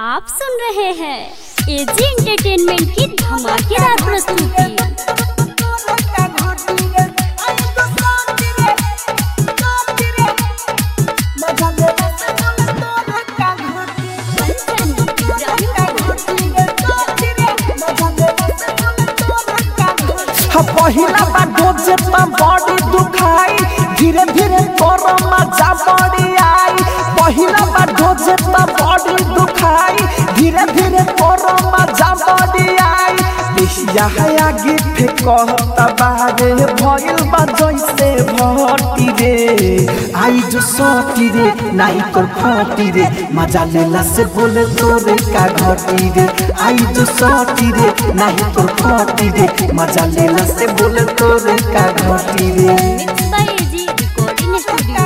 आप सुन रहे हैं एजी एंटरटेनमेंट की धमाकेदार प्रस्तुति। पहिला बार डोजे त बॉडी दुखाई धीरे धीरे तोरो मजा बड़ी आई। पहिला बार डोजे त बॉडी दुखाई धीरे धीरे तोरो मजा बड़ी आई। देशिया है आगे फेंकता बारे भइल बा जैसे भटी रे आई जो सटी रे नाई कर फटी रे मजा लेला से बोले तोरे का घटी रे आई जो सटी रे नाई कर फटी रे मजा लेला से बोले तोरे का घटी रे। Mix by AG recording studio.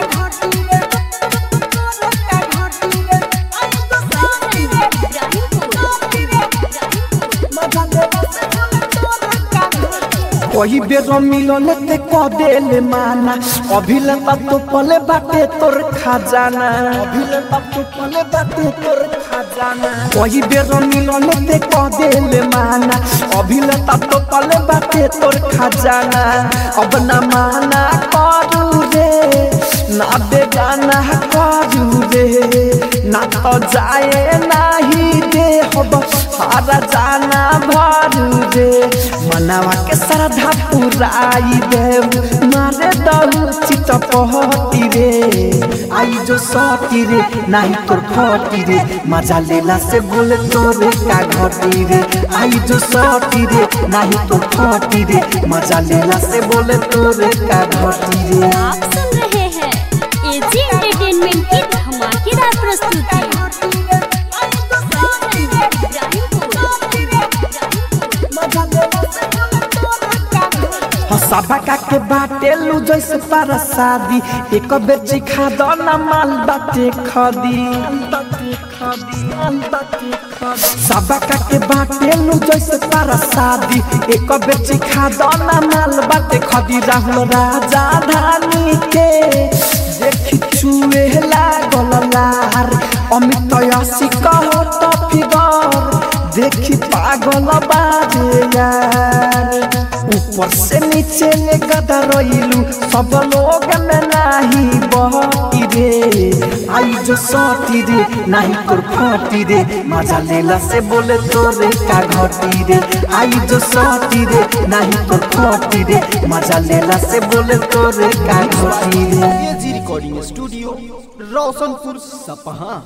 वही बेर मिलन ते कदेले माना अभिले तो पले बाटे तोर खजाना अभिले तो पले बाटे तोर खजाना। वही बेर मिलन ते कदेले माना अभिले तो पले बाटे तोर खजाना। अब ना माना करू रे ना बेगाना करू रे ना तो जाए नाही दे हब हारा जाना भरू रे मनावा के श्रद्धा पुराई देव मारे दहु चित पहती रे आई जो सटी रे नाही तोर फटी रे मजा लेला से बोले तोरे का घटी रे आई जो सटी रे नाही तोर फटी रे मजा लेला से बोले तोरे का घटी रे। आप सुन रहे हैं एजी एंटरटेनमेंट की धमाकेदार प्रस्तुति। सबा के बाटे लू जैसे पारा शादी एक बेची खा दो ना माल बाटे खदी। सबा के बाटे लू जैसे पारा शादी एक बेची खा दो ना माल बाटे खदी। राहुल राजा धानी के देखी छुए लागल लार अमित यासी कहो तो फिगर देखी पागल बाजे यार। ऊपर से नीचे ले गदा रोइलू सब लोग में नाही बहती रे आई जो सटी रे नाही तोर फटी रे मजा लेला से बोले तोरे का घटी रे आई जो सटी रे नाही तोर फटी रे मजा लेला से बोले तोरे का घटी रे। एजी रिकॉर्डिंग स्टूडियो रोशनपुर सपहा।